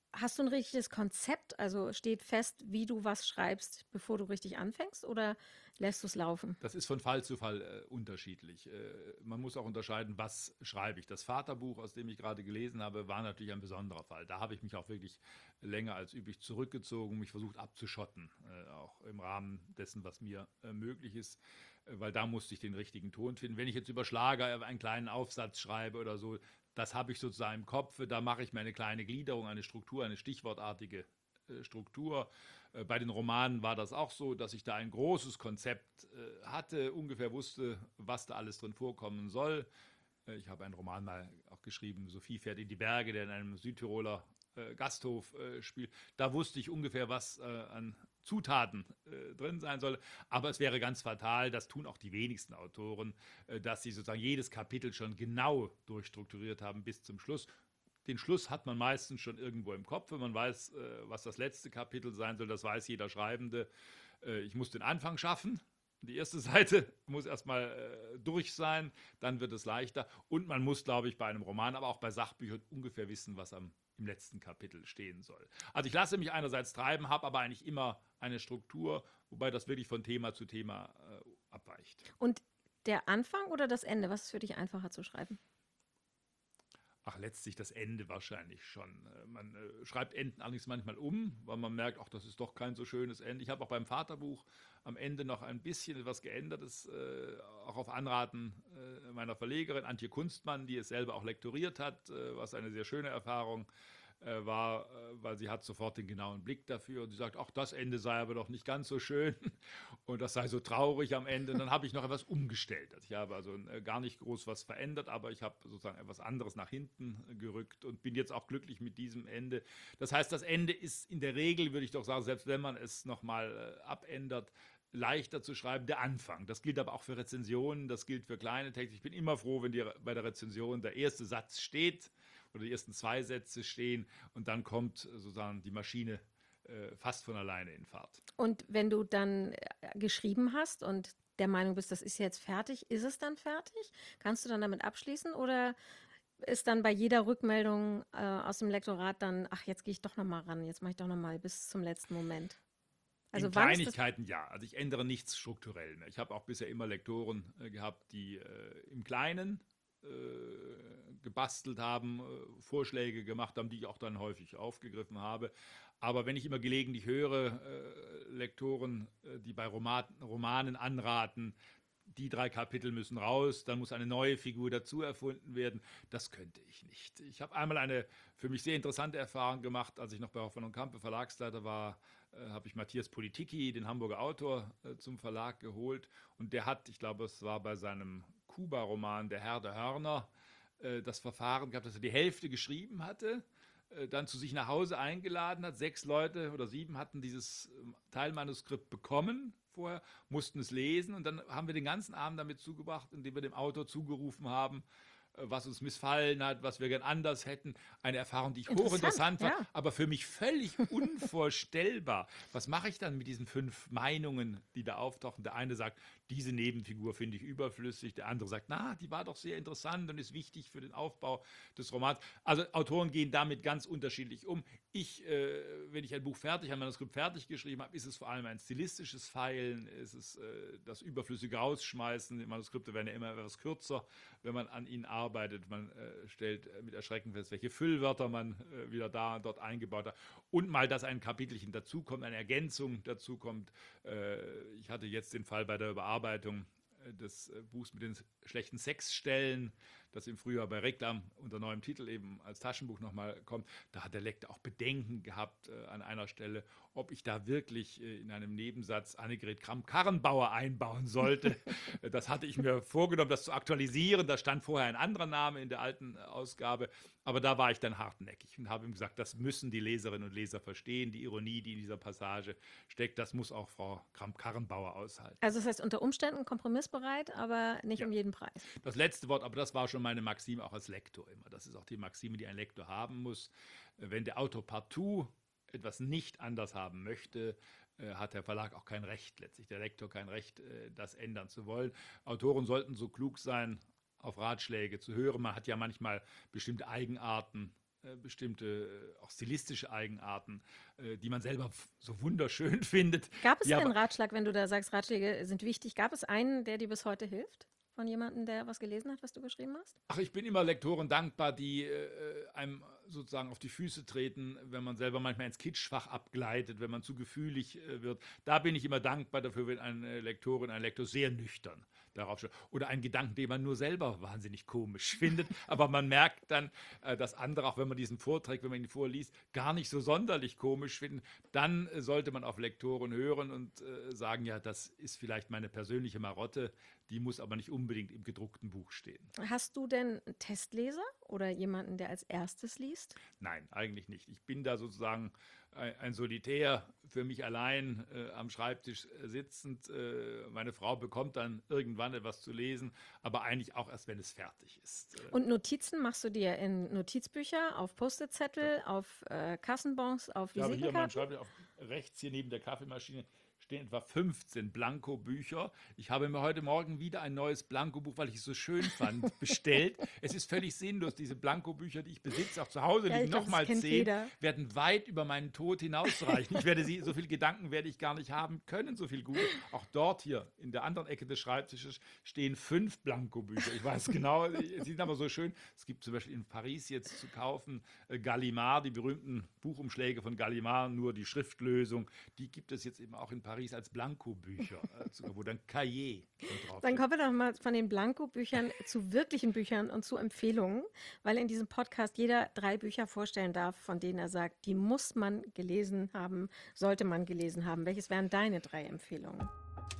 hast du ein richtiges Konzept? Also steht fest, wie du was schreibst, bevor du richtig anfängst, oder lässt du es laufen? Das ist von Fall zu Fall äh, unterschiedlich. Äh, man muss auch unterscheiden, was schreibe ich. Das Vaterbuch, aus dem ich gerade gelesen habe, war natürlich ein besonderer Fall. Da habe ich mich auch wirklich länger als üblich zurückgezogen, mich versucht abzuschotten, äh, auch im Rahmen dessen, was mir äh, möglich ist, äh, weil da musste ich den richtigen Ton finden. Wenn ich jetzt über Schlager einen kleinen Aufsatz schreibe oder so, das habe ich sozusagen im Kopf, da mache ich mir eine kleine Gliederung, eine Struktur, eine stichwortartige äh, Struktur. Äh, Bei den Romanen war das auch so, dass ich da ein großes Konzept äh, hatte, ungefähr wusste, was da alles drin vorkommen soll. Äh, Ich habe einen Roman mal auch geschrieben, Sophie fährt in die Berge, der in einem Südtiroler äh, Gasthof äh, spielt. Da wusste ich ungefähr, was äh, an Zutaten äh, drin sein soll. Aber es wäre ganz fatal, das tun auch die wenigsten Autoren, äh, dass sie sozusagen jedes Kapitel schon genau durchstrukturiert haben bis zum Schluss. Den Schluss hat man meistens schon irgendwo im Kopf. Wenn man weiß, äh, was das letzte Kapitel sein soll, das weiß jeder Schreibende. Äh, ich muss den Anfang schaffen. Die erste Seite muss erstmal äh, durch sein, dann wird es leichter. Und man muss, glaube ich, bei einem Roman, aber auch bei Sachbüchern ungefähr wissen, was am, im letzten Kapitel stehen soll. Also ich lasse mich einerseits treiben, habe aber eigentlich immer eine Struktur, wobei das wirklich von Thema zu Thema äh, abweicht. Und der Anfang oder das Ende, was ist für dich einfacher zu schreiben? Ach, letztlich das Ende wahrscheinlich schon. Äh, Man äh, schreibt Enden allerdings manchmal um, weil man merkt, ach, das ist doch kein so schönes Ende. Ich habe auch beim Vaterbuch am Ende noch ein bisschen etwas Geändertes, äh, auch auf Anraten äh, meiner Verlegerin Antje Kunstmann, die es selber auch lektoriert hat, äh, was eine sehr schöne Erfahrung äh, war, äh, weil sie hat sofort den genauen Blick dafür und sie sagt, ach, das Ende sei aber doch nicht ganz so schön und das sei so traurig am Ende. Und dann habe ich noch etwas umgestellt. Also ich habe also äh, gar nicht groß was verändert, aber ich habe sozusagen etwas anderes nach hinten äh, gerückt und bin jetzt auch glücklich mit diesem Ende. Das heißt, das Ende ist in der Regel, würde ich doch sagen, selbst wenn man es nochmal äh, abändert, leichter zu schreiben, der Anfang. Das gilt aber auch für Rezensionen, das gilt für kleine Texte. Ich bin immer froh, wenn die, bei der Rezension der erste Satz steht oder die ersten zwei Sätze stehen und dann kommt sozusagen die Maschine äh, fast von alleine in Fahrt. Und wenn du dann äh, geschrieben hast und der Meinung bist, das ist jetzt fertig, ist es dann fertig? Kannst du dann damit abschließen oder ist dann bei jeder Rückmeldung äh, aus dem Lektorat dann, ach, jetzt gehe ich doch noch mal ran, jetzt mache ich doch noch mal bis zum letzten Moment? In Also wann ist das? Kleinigkeiten ja. Also ich ändere nichts strukturell mehr. Ich habe auch bisher immer Lektoren äh, gehabt, die äh, im Kleinen äh, gebastelt haben, äh, Vorschläge gemacht haben, die ich auch dann häufig aufgegriffen habe. Aber wenn ich immer gelegentlich höre, äh, Lektoren, äh, die bei Roman, Romanen anraten, die drei Kapitel müssen raus, dann muss eine neue Figur dazu erfunden werden. Das könnte ich nicht. Ich habe einmal eine für mich sehr interessante Erfahrung gemacht, als ich noch bei Hoffmann und Campe Verlagsleiter war, äh, habe ich Matthias Politicki, den Hamburger Autor, äh, zum Verlag geholt. Und der hat, ich glaube, es war bei seinem Kuba-Roman Der Herr der Hörner, äh, das Verfahren gehabt, dass er die Hälfte geschrieben hatte, äh, dann zu sich nach Hause eingeladen hat. Sechs Leute oder sieben hatten dieses ähm, Teilmanuskript bekommen vorher, mussten es lesen und dann haben wir den ganzen Abend damit zugebracht, indem wir dem Autor zugerufen haben, äh, was uns missfallen hat, was wir gern anders hätten. Eine Erfahrung, die ich Interessant, hochinteressant fand, ja. aber für mich völlig unvorstellbar. Was mache ich dann mit diesen fünf Meinungen, die da auftauchen? Der eine sagt, diese Nebenfigur finde ich überflüssig. Der andere sagt, na, die war doch sehr interessant und ist wichtig für den Aufbau des Romans. Also Autoren gehen damit ganz unterschiedlich um. Ich, äh, wenn ich ein Buch fertig, ein Manuskript fertig geschrieben habe, ist es vor allem ein stilistisches Feilen, ist es äh, das überflüssige Rausschmeißen. Die Manuskripte werden ja immer etwas kürzer, wenn man an ihnen arbeitet. Man äh, stellt mit Erschrecken fest, welche Füllwörter man äh, wieder da und dort eingebaut hat. Und mal, dass ein Kapitelchen dazukommt, eine Ergänzung dazukommt. Äh, ich hatte jetzt den Fall bei der Überarbeitung des Buchs mit den schlechten Sexstellen, das im Frühjahr bei Reklam unter neuem Titel eben als Taschenbuch nochmal kommt. Da hat der Lektor auch Bedenken gehabt äh, an einer Stelle, ob ich da wirklich äh, in einem Nebensatz Annegret Kramp-Karrenbauer einbauen sollte. Das hatte ich mir vorgenommen, das zu aktualisieren. Da stand vorher ein anderer Name in der alten Ausgabe, aber da war ich dann hartnäckig und habe ihm gesagt, das müssen die Leserinnen und Leser verstehen. Die Ironie, die in dieser Passage steckt, das muss auch Frau Kramp-Karrenbauer aushalten. Also das heißt unter Umständen kompromissbereit, aber nicht Ja. um jeden Preis. Das letzte Wort, aber das war schon meine Maxime auch als Lektor immer. Das ist auch die Maxime, die ein Lektor haben muss. Wenn der Autor partout etwas nicht anders haben möchte, äh, hat der Verlag auch kein Recht, letztlich der Lektor kein Recht, äh, das ändern zu wollen. Autoren sollten so klug sein, auf Ratschläge zu hören. Man hat ja manchmal bestimmte Eigenarten äh, bestimmte äh, auch stilistische Eigenarten, äh, die man selber f- so wunderschön findet. Gab es Die einen aber, Ratschlag, wenn du da sagst, Ratschläge sind wichtig, gab es einen, der dir bis heute hilft? Von jemandem, der was gelesen hat, was du geschrieben hast? ach, ich bin immer Lektoren dankbar, die äh, einem sozusagen auf die Füße treten, wenn man selber manchmal ins Kitschfach abgleitet, wenn man zu gefühlig äh, wird. Da bin ich immer dankbar dafür, wenn eine Lektorin, ein Lektor sehr nüchtern darauf schaut. Oder einen Gedanken, den man nur selber wahnsinnig komisch findet. Aber man merkt dann, äh, dass andere, auch wenn man diesen vorträgt, wenn man ihn vorliest, gar nicht so sonderlich komisch finden. Dann äh, sollte man auf Lektoren hören und äh, sagen, ja, das ist vielleicht meine persönliche Marotte, die muss aber nicht unbedingt im gedruckten Buch stehen. Hast du denn einen Testleser oder jemanden, der als erstes liest? Nein, eigentlich nicht. Ich bin da sozusagen ein, ein Solitär für mich allein äh, am Schreibtisch äh, sitzend. Äh, meine Frau bekommt dann irgendwann etwas zu lesen, aber eigentlich auch erst, wenn es fertig ist. Äh, Und Notizen machst du dir in Notizbücher, auf Post-it-Zettel, auf äh, Kassenbons, auf Ich habe hier meinen Visitenkarten? Schreibtisch auf, rechts hier neben der Kaffeemaschine stehen etwa fünfzehn Blanko-Bücher. Ich habe mir heute Morgen wieder ein neues Blanko-Buch, weil ich es so schön fand, bestellt. Es ist völlig sinnlos. Diese Blanko-Bücher, die ich besitze, auch zu Hause Ja, liegen ich glaube, das nochmal kennt zehn, jeder. werden weit über meinen Tod hinausreichen. Ich werde sie, so viele Gedanken werde ich gar nicht haben können, so viel Gute. Auch dort hier in der anderen Ecke des Schreibtisches stehen fünf Blanko-Bücher. Ich weiß genau, sie sind aber so schön. Es gibt zum Beispiel in Paris jetzt zu kaufen äh, Gallimard, die berühmten Buchumschläge von Gallimard, nur die Schriftlösung. Die gibt es jetzt eben auch in Paris als Blanko-Bücher, äh, sogar, wo dann Cahiers drauf Dann steht. kommen wir doch mal von den Blanko-Büchern zu wirklichen Büchern und zu Empfehlungen, weil in diesem Podcast jeder drei Bücher vorstellen darf, von denen er sagt, die muss man gelesen haben, sollte man gelesen haben. Welches wären deine drei Empfehlungen?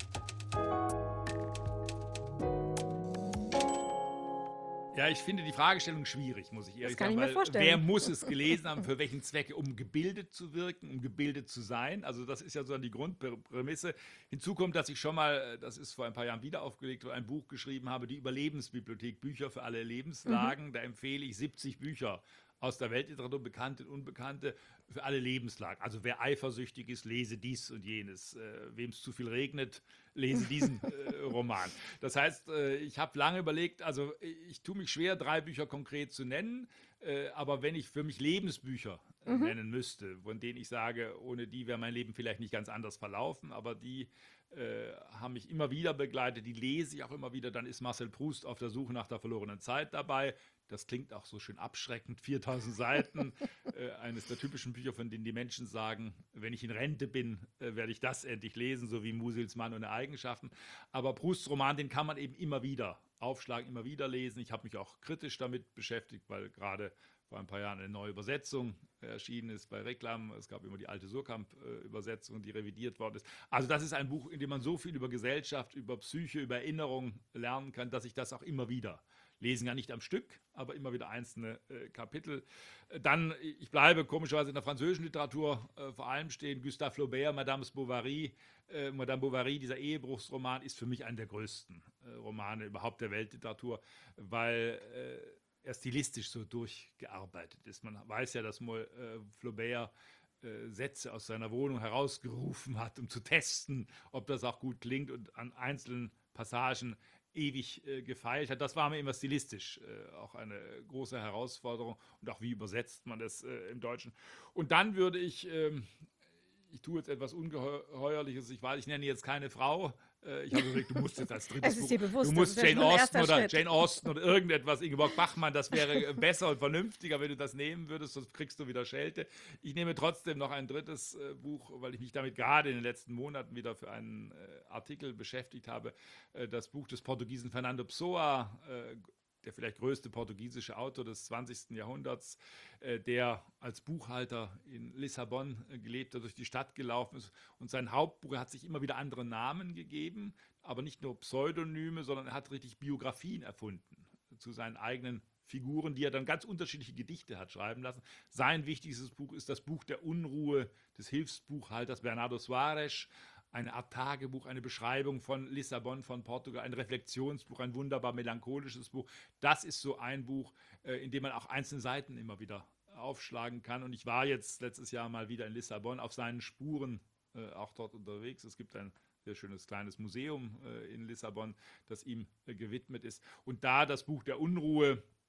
Ja, ich finde die Fragestellung schwierig, muss ich ehrlich kann sagen, ich mir weil vorstellen. wer muss es gelesen haben, für welchen Zwecke, um gebildet zu wirken, um gebildet zu sein? Also das ist ja so die Grundprämisse. Hinzu kommt, dass ich schon mal, das ist vor ein paar Jahren wieder aufgelegt worden, ein Buch geschrieben habe, die Überlebensbibliothek, Bücher für alle Lebenslagen. Da empfehle ich siebzig Bücher aus der Weltliteratur, bekannte und unbekannte, für alle Lebenslagen. Also wer eifersüchtig ist, lese dies und jenes. Äh, Wem es zu viel regnet, lese diesen äh, Roman. Das heißt, äh, ich habe lange überlegt, also ich tue mich schwer, drei Bücher konkret zu nennen, äh, aber wenn ich für mich Lebensbücher äh, Mhm. nennen müsste, von denen ich sage, ohne die wäre mein Leben vielleicht nicht ganz anders verlaufen, aber die äh, haben mich immer wieder begleitet, die lese ich auch immer wieder, dann ist Marcel Proust auf der Suche nach der verlorenen Zeit dabei. Das klingt auch so schön abschreckend, viertausend Seiten, äh, eines der typischen Bücher, von denen die Menschen sagen, wenn ich in Rente bin, äh, werde ich das endlich lesen, so wie Musils Mann ohne Eigenschaften. Aber Prousts Roman, den kann man eben immer wieder aufschlagen, immer wieder lesen. Ich habe mich auch kritisch damit beschäftigt, weil gerade vor ein paar Jahren eine neue Übersetzung erschienen ist bei Reklam. Es gab immer die alte Surkamp-Übersetzung, die revidiert worden ist. Also das ist ein Buch, in dem man so viel über Gesellschaft, über Psyche, über Erinnerung lernen kann, dass ich das auch immer wieder lesen, ja nicht am Stück, aber immer wieder einzelne äh, Kapitel. Äh, Dann, ich bleibe komischerweise in der französischen Literatur äh, vor allem stehen, Gustave Flaubert, Madame Bovary. Äh, Madame Bovary, dieser Ehebruchsroman, ist für mich einer der größten äh, Romane überhaupt der Weltliteratur, weil äh, er stilistisch so durchgearbeitet ist. Man weiß ja, dass Mo, äh, Flaubert äh, Sätze aus seiner Wohnung herausgerufen hat, um zu testen, ob das auch gut klingt und an einzelnen Passagen ewig äh, gefeilt hat. Das war mir immer stilistisch äh, auch eine große Herausforderung und auch wie übersetzt man das äh, im Deutschen. Und dann würde ich, ähm, ich tue jetzt etwas Ungeheuerliches, ich weiß, ich nenne jetzt keine Frau, äh, ich habe überlegt, du musst jetzt als drittes Es ist Buch, dir bewusst, du das musst ist ja Jane schon ein Austen erster oder Schritt. Jane Austen oder irgendetwas, Ingeborg Bachmann, das wäre besser und vernünftiger, wenn du das nehmen würdest, sonst kriegst du wieder Schelte. Ich nehme trotzdem noch ein drittes äh, Buch, weil ich mich damit gerade in den letzten Monaten wieder für einen äh, Artikel beschäftigt habe, äh, das Buch des Portugiesen Fernando Pessoa, äh, der vielleicht größte portugiesische Autor des zwanzigsten Jahrhunderts, äh, der als Buchhalter in Lissabon äh, gelebt hat, durch die Stadt gelaufen ist. Und sein Hauptbuch, er hat sich immer wieder andere Namen gegeben, aber nicht nur Pseudonyme, sondern er hat richtig Biografien erfunden zu seinen eigenen Figuren, die er dann ganz unterschiedliche Gedichte hat schreiben lassen. Sein wichtigstes Buch ist das Buch der Unruhe des Hilfsbuchhalters Bernardo Soares, eine Art Tagebuch, eine Beschreibung von Lissabon, von Portugal, ein Reflexionsbuch, ein wunderbar melancholisches Buch. Das ist so ein Buch, äh, in dem man auch einzelne Seiten immer wieder aufschlagen kann. Und ich war jetzt letztes Jahr mal wieder in Lissabon auf seinen Spuren äh, auch dort unterwegs. Es gibt ein sehr schönes kleines Museum äh, in Lissabon, das ihm äh, gewidmet ist. Und da das Buch der Unruhe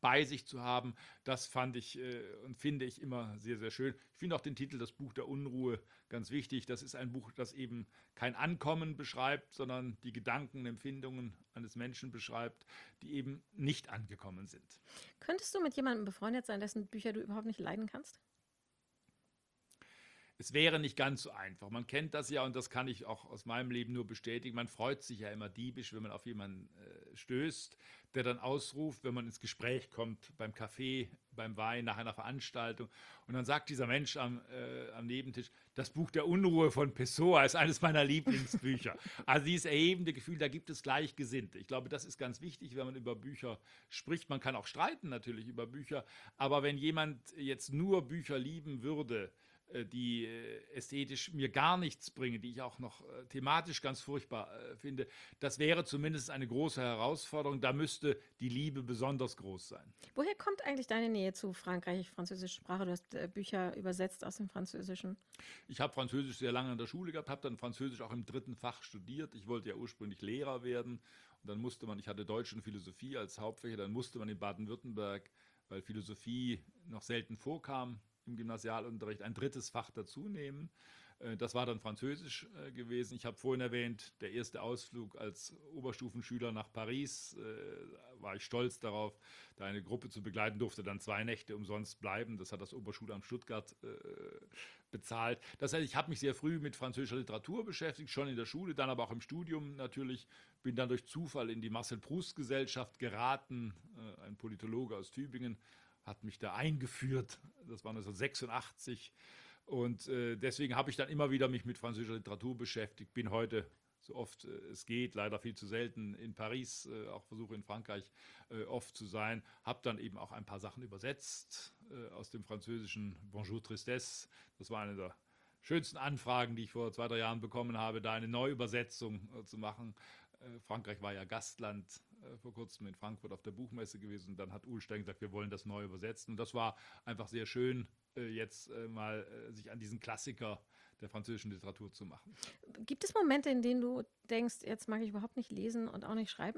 bei sich zu haben, das fand ich äh, und finde ich immer sehr, sehr schön. Ich finde auch den Titel Das Buch der Unruhe ganz wichtig. Das ist ein Buch, das eben kein Ankommen beschreibt, sondern die Gedanken, Empfindungen eines Menschen beschreibt, die eben nicht angekommen sind. Könntest du mit jemandem befreundet sein, dessen Bücher du überhaupt nicht leiden kannst? Es wäre nicht ganz so einfach. Man kennt das ja und das kann ich auch aus meinem Leben nur bestätigen. Man freut sich ja immer diebisch, wenn man auf jemanden äh, stößt, der dann ausruft, wenn man ins Gespräch kommt, beim Kaffee, beim Wein, nach einer Veranstaltung. Und dann sagt dieser Mensch am, äh, am Nebentisch, das Buch der Unruhe von Pessoa ist eines meiner Lieblingsbücher. Also dieses erhebende Gefühl, da gibt es Gleichgesinnte. Ich glaube, das ist ganz wichtig, wenn man über Bücher spricht. Man kann auch streiten natürlich über Bücher, aber wenn jemand jetzt nur Bücher lieben würde, die ästhetisch mir gar nichts bringen, die ich auch noch thematisch ganz furchtbar finde, das wäre zumindest eine große Herausforderung. Da müsste die Liebe besonders groß sein. Woher kommt eigentlich deine Nähe zu Frankreich, französische Sprache? Du hast äh, Bücher übersetzt aus dem Französischen. Ich habe Französisch sehr lange in der Schule gehabt, habe dann Französisch auch im dritten Fach studiert. Ich wollte ja ursprünglich Lehrer werden und dann musste man, ich hatte Deutsch und Philosophie als Hauptfächer, dann musste man in Baden-Württemberg, weil Philosophie noch selten vorkam, im Gymnasialunterricht ein drittes Fach dazu nehmen. Das war dann Französisch gewesen. Ich habe vorhin erwähnt, der erste Ausflug als Oberstufenschüler nach Paris, äh, war ich stolz darauf, da eine Gruppe zu begleiten, durfte dann zwei Nächte umsonst bleiben. Das hat das Oberschulamt Stuttgart äh, bezahlt. Das heißt, ich habe mich sehr früh mit französischer Literatur beschäftigt, schon in der Schule, dann aber auch im Studium natürlich. Bin dann durch Zufall in die Marcel-Proust-Gesellschaft geraten, äh, ein Politologe aus Tübingen hat mich da eingeführt, das war neunzehnhundertsechsundachtzig und äh, deswegen habe ich dann immer wieder mich mit französischer Literatur beschäftigt, bin heute, so oft äh, es geht, leider viel zu selten in Paris, äh, auch versuche in Frankreich äh, oft zu sein, habe dann eben auch ein paar Sachen übersetzt äh, aus dem französischen Bonjour Tristesse, das war eine der schönsten Anfragen, die ich vor zwei, drei Jahren bekommen habe, da eine Neuübersetzung äh, zu machen. Frankreich war ja Gastland äh, vor kurzem in Frankfurt auf der Buchmesse gewesen. Und dann hat Uhlstein gesagt, wir wollen das neu übersetzen. Und das war einfach sehr schön, äh, jetzt äh, mal äh, sich an diesen Klassiker der französischen Literatur zu machen. Gibt es Momente, in denen du denkst, jetzt mag ich überhaupt nicht lesen und auch nicht schreiben?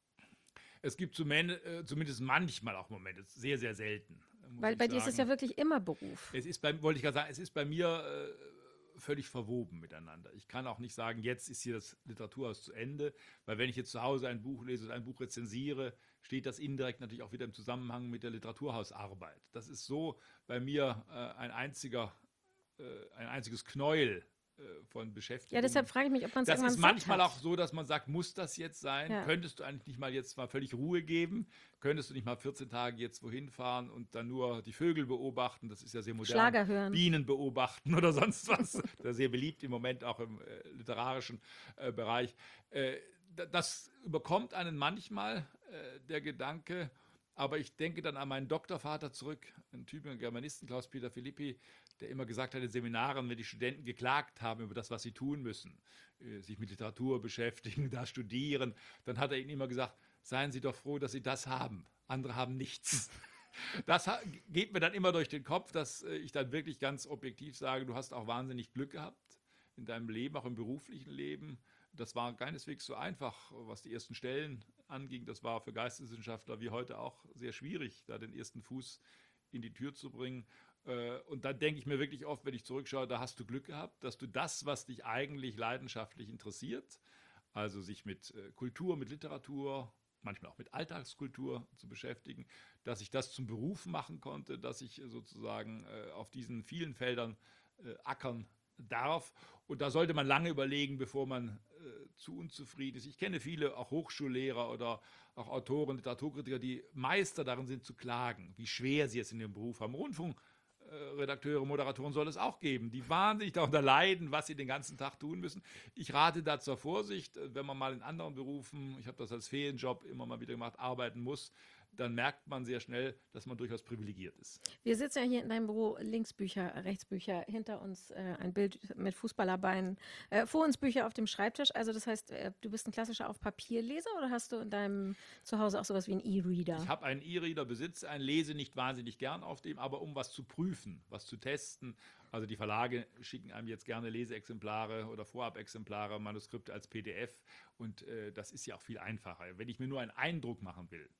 Es gibt zumindest, äh, zumindest manchmal auch Momente, sehr, sehr selten. Weil bei dir ist es ja wirklich immer Beruf. Es ist bei, wollte ich gerade sagen, es ist bei mir äh, völlig verwoben miteinander. Ich kann auch nicht sagen, jetzt ist hier das Literaturhaus zu Ende, weil wenn ich jetzt zu Hause ein Buch lese oder ein Buch rezensiere, steht das indirekt natürlich auch wieder im Zusammenhang mit der Literaturhausarbeit. Das ist so bei mir äh, ein einziger, äh, ein einziges Knäuel äh, von Beschäftigung. Ja, deshalb frage ich mich, ob man es Das irgendwann ist manchmal satt hat. auch so, dass man sagt, muss das jetzt sein? Ja. Könntest du eigentlich nicht mal jetzt mal völlig Ruhe geben? Könntest du nicht mal vierzehn Tage jetzt wohin fahren und dann nur die Vögel beobachten? Das ist ja sehr modern. Schlager hören. Bienen beobachten oder sonst was. Das ist sehr beliebt im Moment auch im äh, literarischen äh, Bereich. Äh, das überkommt einen manchmal, äh, der Gedanke, aber ich denke dann an meinen Doktorvater zurück, einen Tübinger Germanisten, Klaus-Peter Philippi, der immer gesagt hat in Seminaren, wenn die Studenten geklagt haben über das, was sie tun müssen, äh, sich mit Literatur beschäftigen, da studieren, dann hat er ihnen immer gesagt, seien Sie doch froh, dass Sie das haben. Andere haben nichts. Das geht mir dann immer durch den Kopf, dass ich dann wirklich ganz objektiv sage, du hast auch wahnsinnig Glück gehabt in deinem Leben, auch im beruflichen Leben. Das war keineswegs so einfach, was die ersten Stellen anging. Das war für Geisteswissenschaftler wie heute auch sehr schwierig, da den ersten Fuß in die Tür zu bringen. Und dann denke ich mir wirklich oft, wenn ich zurückschaue, da hast du Glück gehabt, dass du das, was dich eigentlich leidenschaftlich interessiert, also sich mit Kultur, mit Literatur, manchmal auch mit Alltagskultur zu beschäftigen, dass ich das zum Beruf machen konnte, dass ich sozusagen äh, auf diesen vielen Feldern äh, ackern darf. Und da sollte man lange überlegen, bevor man äh, zu unzufrieden ist. Ich kenne viele, auch Hochschullehrer oder auch Autoren, Literaturkritiker, die Meister darin sind zu klagen, wie schwer sie es in ihrem Beruf haben. Rundfunkredakteure, Moderatoren soll es auch geben, die wahnsinnig darunter leiden, was sie den ganzen Tag tun müssen. Ich rate da zur Vorsicht, wenn man mal in anderen Berufen, ich habe das als Ferienjob immer mal wieder gemacht, arbeiten muss, dann merkt man sehr schnell, dass man durchaus privilegiert ist. Wir sitzen ja hier in deinem Büro, links Bücher, rechts Bücher, hinter uns äh, ein Bild mit Fußballerbeinen, äh, vor uns Bücher auf dem Schreibtisch. Also das heißt, äh, du bist ein klassischer Auf-Papier-Leser oder hast du in deinem Zuhause auch sowas wie einen E-Reader? Ich habe einen E-Reader, besitze einen, lese nicht wahnsinnig gern auf dem, aber um was zu prüfen, was zu testen. Also die Verlage schicken einem jetzt gerne Leseexemplare oder Vorabexemplare, Manuskripte als P D F und äh, das ist ja auch viel einfacher. Wenn ich mir nur einen Eindruck machen will,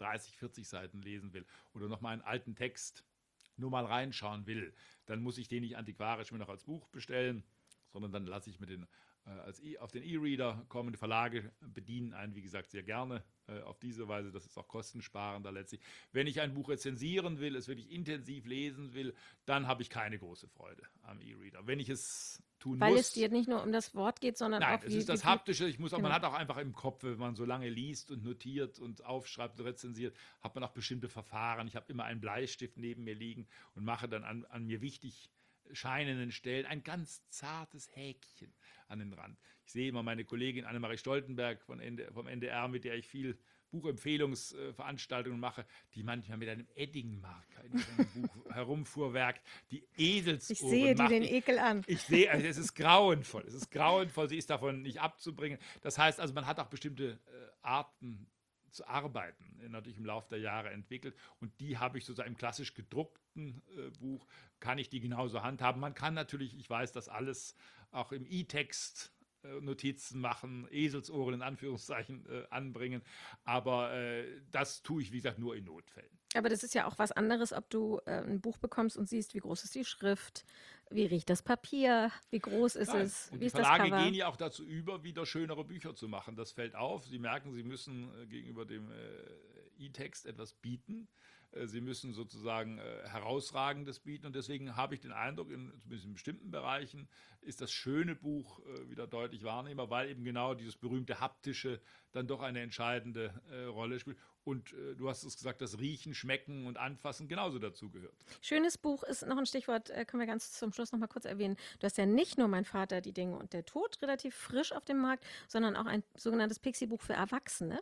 dreißig, vierzig Seiten lesen will oder nochmal einen alten Text nur mal reinschauen will, dann muss ich den nicht antiquarisch mir noch als Buch bestellen, sondern dann lasse ich mir den äh, als e auf den E-Reader kommen. Die Verlage bedienen einen, wie gesagt, sehr gerne äh, auf diese Weise. Das ist auch kostensparender letztlich. Wenn ich ein Buch rezensieren will, es wirklich intensiv lesen will, dann habe ich keine große Freude am E-Reader. Wenn ich es tun Weil muss. es dir nicht nur um das Wort geht, sondern Nein, auch es wie, ist das wie, Haptische. Ich muss auch, genau. Man hat auch einfach im Kopf, wenn man so lange liest und notiert und aufschreibt und rezensiert, hat man auch bestimmte Verfahren. Ich habe immer einen Bleistift neben mir liegen und mache dann an, an mir wichtig scheinenden Stellen ein ganz zartes Häkchen an den Rand. Ich sehe immer meine Kollegin Annemarie Stoltenberg von N D, vom N D R, mit der ich viel Buchempfehlungsveranstaltungen mache, die manchmal mit einem Eddingmarker in ihrem Buch herumfuhrwerkt, die Eselsohren Ich sehe dir macht. den Ekel an. Ich sehe, also es ist grauenvoll. Es ist grauenvoll, sie ist davon nicht abzubringen. Das heißt also, man hat auch bestimmte äh, Arten zu arbeiten, äh, natürlich im Laufe der Jahre entwickelt. Und die habe ich sozusagen im klassisch gedruckten äh, Buch, kann ich die genauso handhaben. Man kann natürlich, ich weiß das alles, auch im E-Text äh, Notizen machen, Eselsohren in Anführungszeichen äh, anbringen. Aber äh, das tue ich, wie gesagt, nur in Notfällen. Aber das ist ja auch was anderes, ob du äh, ein Buch bekommst und siehst, wie groß ist die Schrift, wie riecht das Papier, wie groß ist Nein. es, Und wie die ist das Verlage Cover. gehen ja auch dazu über, wieder schönere Bücher zu machen. Das fällt auf. Sie merken, sie müssen äh, gegenüber dem äh, E-Text etwas bieten. Äh, sie müssen sozusagen äh, Herausragendes bieten. Und deswegen habe ich den Eindruck, in, zumindest in bestimmten Bereichen ist das schöne Buch äh, wieder deutlich wahrnehmbar, weil eben genau dieses berühmte Haptische dann doch eine entscheidende äh, Rolle spielt. Und äh, du hast es gesagt, das Riechen, Schmecken und Anfassen genauso dazu gehört. Schönes Buch ist noch ein Stichwort, äh, können wir ganz zum Schluss noch mal kurz erwähnen. Du hast ja nicht nur Mein Vater, die Dinge und der Tod relativ frisch auf dem Markt, sondern auch ein sogenanntes Pixie-Buch für Erwachsene.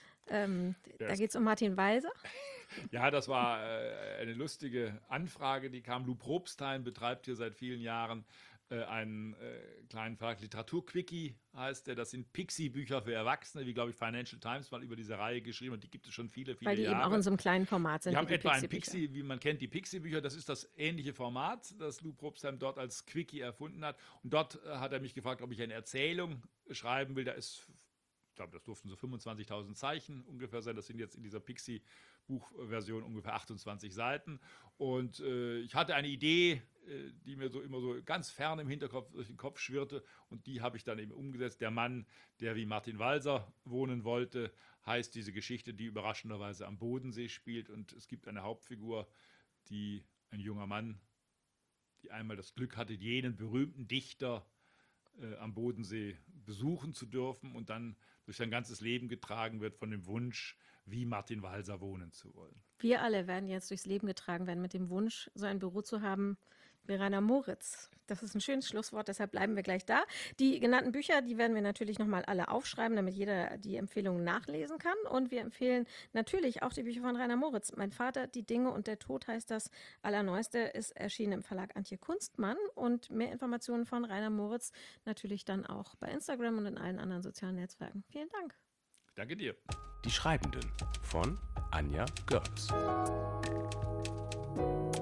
Ähm, da ist- geht es um Martin Walser. Ja, das war äh, eine lustige Anfrage, die kam. Lou Probstheim betreibt hier seit vielen Jahren äh, einen äh, kleinen Verlag. Literaturquickie heißt der. Das sind Pixie-Bücher für Erwachsene, wie, glaube ich, Financial Times mal über diese Reihe geschrieben hat. Die gibt es schon viele, viele Weil die Jahre. eben auch in so einem kleinen Format sind. Die haben wie etwa ein Pixie-Bücher. Pixie, wie man kennt, die Pixie-Bücher. Das ist das ähnliche Format, das Lou Probstheim dort als Quickie erfunden hat. Und dort äh, hat er mich gefragt, ob ich eine Erzählung schreiben will. Da ist, ich glaube, das durften so fünfundzwanzigtausend Zeichen ungefähr sein. Das sind jetzt in dieser Pixie-Buchversion ungefähr achtundzwanzig Seiten. Und äh, ich hatte eine Idee, äh, die mir so immer so ganz fern im Hinterkopf durch den Kopf schwirrte. Und die habe ich dann eben umgesetzt. Der Mann, der wie Martin Walser wohnen wollte, heißt diese Geschichte, die überraschenderweise am Bodensee spielt. Und es gibt eine Hauptfigur, die ein junger Mann, die einmal das Glück hatte, jenen berühmten Dichter äh, am Bodensee besuchen zu dürfen und dann durch sein ganzes Leben getragen wird von dem Wunsch, wie Martin Walser wohnen zu wollen. Wir alle werden jetzt durchs Leben getragen werden mit dem Wunsch, so ein Büro zu haben wie Rainer Moritz. Das ist ein schönes Schlusswort, deshalb bleiben wir gleich da. Die genannten Bücher, die werden wir natürlich nochmal alle aufschreiben, damit jeder die Empfehlungen nachlesen kann. Und wir empfehlen natürlich auch die Bücher von Rainer Moritz. Mein Vater, die Dinge und der Tod heißt das allerneueste, ist erschienen im Verlag Antje Kunstmann. Und mehr Informationen von Rainer Moritz natürlich dann auch bei Instagram und in allen anderen sozialen Netzwerken. Vielen Dank. Danke dir. Die Schreibenden von Anja Görz.